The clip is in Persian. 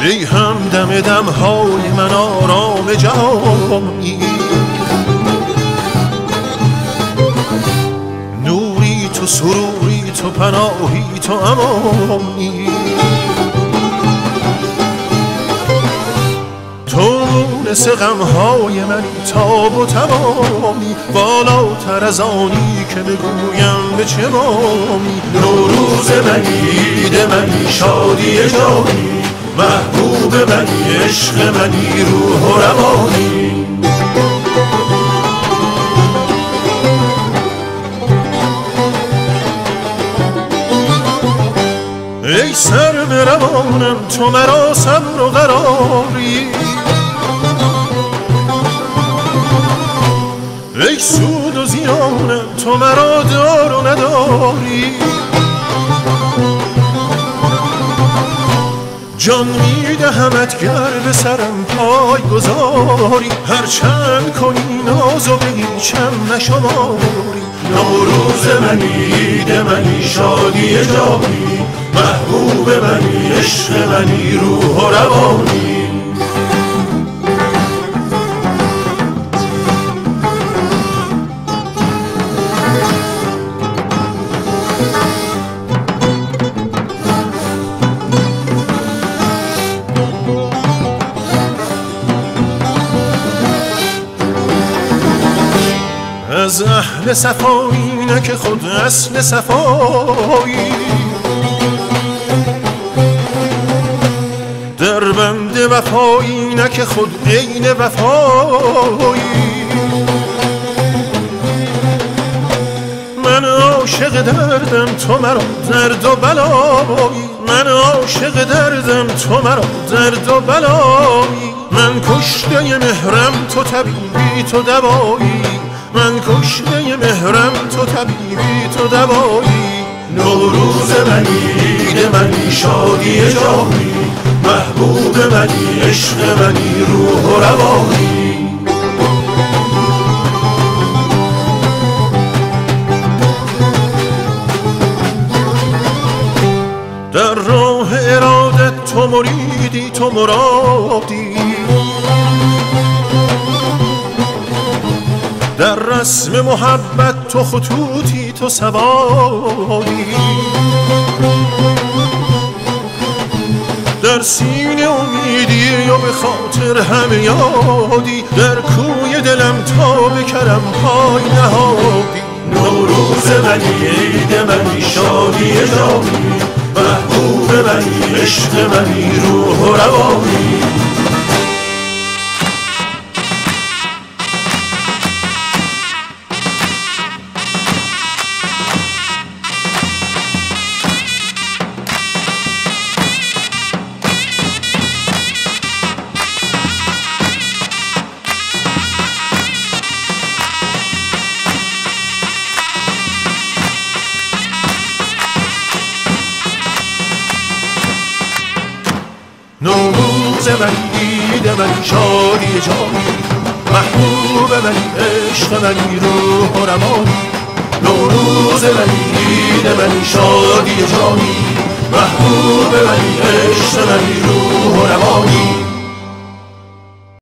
ای همدم دمهای من آرام جهانی، نوری تو سروری تو پناهی تو امانی، تو مونس غمهای منی تاب و تمامی، بالاتر از آنی که بگویم به چه مامی. نوروز منی عید منی شادی جانی، محبوب منی عشق منی روح و روانی. ای سر به روانم تو مرا صبر و قراری، ای سود و زیانم تو مرا دار و نداری. جان میدهمت گر به سرم پای گذاری، هرچند کنی ناز و به هیچم نشماری. نوروز منی عید منی شادی جانی، محبوب منی عشق منی روح و روانی. از اهل صفایی نه که خود اصل صفایی، در بند وفایی نه که خود عین وفایی. من عاشق دردم تو مرا درد و بلایی، من عاشق دردم تو مرا درد و بلایی. من کشته مهرم تو طبیبی تو دوایی، من کشته مهرم تو طبیبی تو دوایی. نوروز منی عید منی شادی جانی، محبوب منی عشق منی روح و روانی. در راه ارادت تو مریدی تو مرادی، در رسم محبت تو خطوطی تو سوادی. در سینه امیدی و به خاطر همه یادی، در کوی دلم تا به کرم پای نهادی. نوروز منی عید منی شادی جانی، محبوب منی عشق منی روح و روانی. نوروز منی عید منی شادی جانی، محبوب منی عشق منی روح و روانی. نوروز منی عید منی شادی جانی، محبوب منی عشق منی روح و روانی.